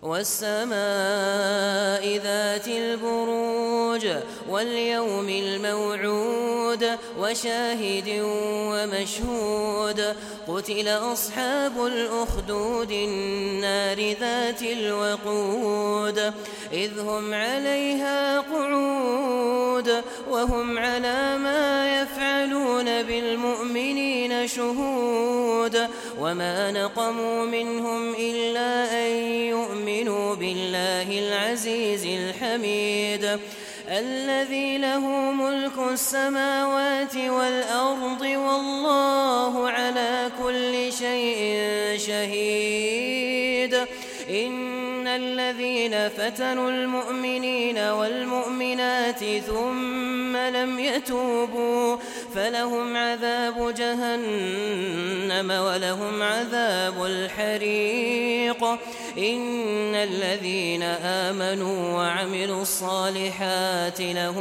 والسماء ذات البروج واليوم الموعود وشاهد ومشهود قتل أصحاب الأخدود النار ذات الوقود إذ هم عليها قعود وهم على ما يفعلون بالمؤمنين شهود وما نقموا منهم إلا أن يؤمنوا بالله العزيز الحميد الذي له ملك السماوات والأرض والله على كل شيء شهيد إن الذين فتنوا المؤمنين والمؤمنات ثم لم يتوبوا فلهم عذاب جهنم ولهم عذاب الحريق إن الذين آمنوا وعملوا الصالحات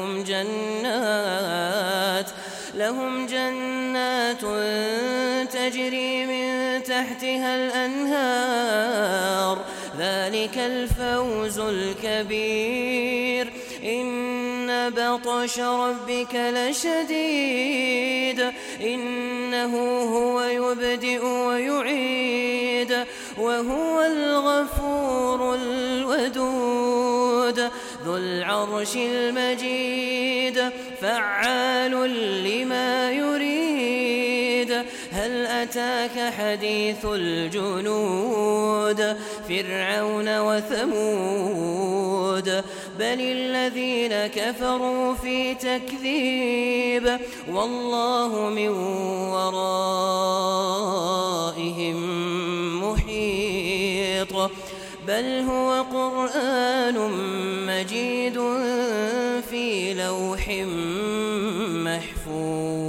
لهم جنات تجري من تحتها الأنهار ذلك الفوز الكبير إن بطش ربك لشديد إنه هو يبدئ ويعيد وهو الغفور الودود ذو العرش المجيد فعال لما يريد هل أتاك حديث الجنود فرعون وثمود بل الذين كفروا في تكذيب والله من ورائهم محيط بل هو قرآن مجيد في لوح محفوظ.